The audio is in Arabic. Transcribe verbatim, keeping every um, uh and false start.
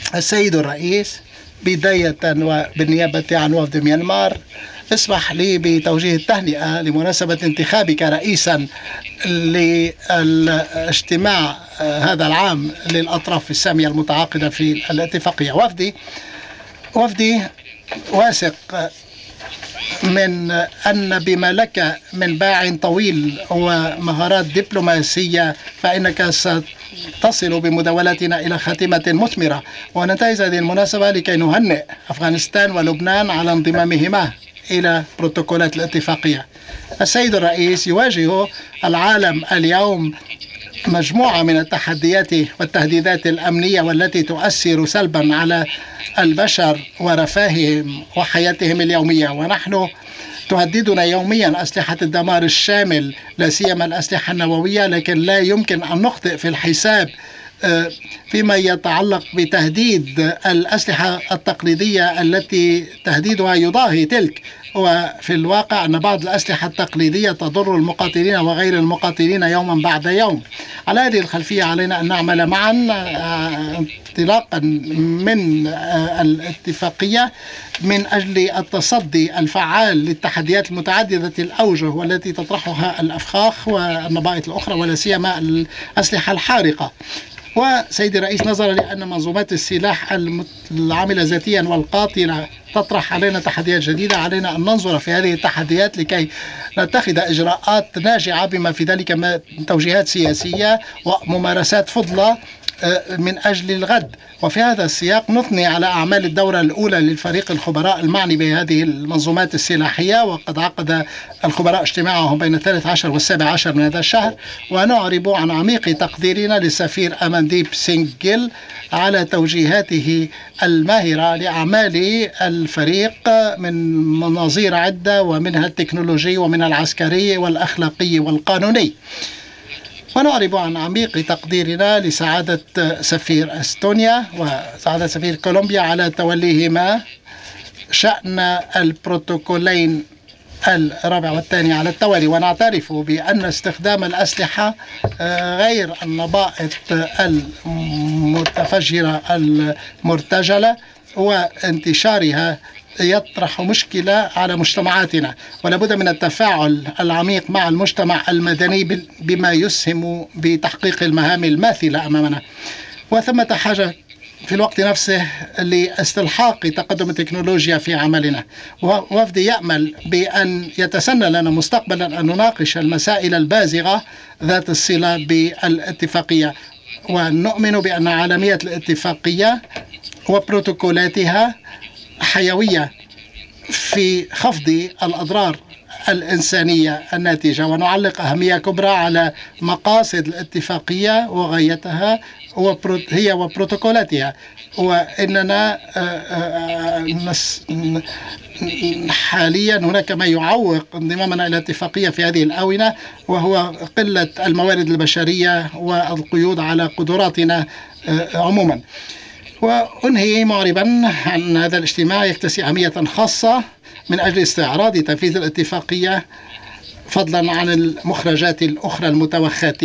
السيد الرئيس، بداية وبالنيابة عن وفد ميانمار، اسمح لي بتوجيه التهنئة لمناسبة انتخابك رئيسا للاجتماع هذا العام للأطراف السامية المتعاقدة في الاتفاقية. وفدي وفدي واثق من أن بما لك من باع طويل ومهارات دبلوماسية فإنك ستصل بمداولتنا إلى خاتمة مثمرة، وننتهز هذه المناسبة لكي نهنئ أفغانستان ولبنان على انضمامهما إلى بروتوكولات الاتفاقية. السيد الرئيس، يواجه العالم اليوم مجموعة من التحديات والتهديدات الأمنية والتي تؤثر سلبا على البشر ورفاههم وحياتهم اليومية، ونحن تهددنا يوميا أسلحة الدمار الشامل، لا سيما الأسلحة النووية، لكن لا يمكن أن نخطئ في الحساب فيما يتعلق بتهديد الأسلحة التقليدية التي تهديدها يضاهي تلك. وفي الواقع أن بعض الأسلحة التقليدية تضر المقاتلين وغير المقاتلين يوما بعد يوم. على هذه الخلفية علينا أن نعمل معا انطلاقا من الاتفاقية من أجل التصدي الفعال للتحديات المتعددة الأوجه والتي تطرحها الأفخاخ والنبائط الأخرى، ولا سيما الأسلحة الحارقة. وسيدي الرئيس، نظرا لأن منظومات السلاح العاملة ذاتيا والقاتلة تطرح علينا تحديات جديدة، علينا أن ننظر في هذه التحديات لكي نتخذ إجراءات ناجعة بما في ذلك توجيهات سياسية وممارسات فضلة من أجل الغد. وفي هذا السياق نثني على أعمال الدورة الأولى للفريق الخبراء المعني بهذه المنظومات السلاحية، وقد عقد الخبراء اجتماعهم بين الثالث عشر والسابع عشر من هذا الشهر. ونعرب عن عميق تقديرنا للسفير أمانديب سينغ جيل على توجيهاته الماهرة لأعمال الفريق من مناظير عدة، ومنها التكنولوجي ومنها العسكري والأخلاقي والقانوني. ونعرب عن عميق تقديرنا لسعادة سفير أستونيا وسعادة سفير كولومبيا على توليهما شأن البروتوكولين الرابع والثاني على التوالي. ونعترف بأن استخدام الأسلحة غير النبائط المتفجرة المرتجلة وانتشارها يطرح مشكلة على مجتمعاتنا، ولا بد من التفاعل العميق مع المجتمع المدني بما يسهم بتحقيق المهام الماثلة أمامنا. وثمة حاجة في الوقت نفسه لاستلحاق تقدم التكنولوجيا في عملنا. وفدي يأمل بأن يتسنى لنا مستقبلا أن نناقش المسائل البازغة ذات الصلة بالاتفاقية، ونؤمن بأن عالمية الاتفاقية وبروتوكولاتها حيوية في خفض الأضرار الإنسانية الناتجة. ونعلق أهمية كبرى على مقاصد الاتفاقية وغايتها هي وبروتوكولاتها. وإننا حاليا هناك ما يعوق انضمامنا إلى الاتفاقية في هذه الآونة، وهو قلة الموارد البشرية والقيود على قدراتنا عموما. وأنهي معربا عن هذا الاجتماع يكتسي أهمية خاصة من أجل استعراض تنفيذ الاتفاقية، فضلا عن المخرجات الأخرى المتوخاة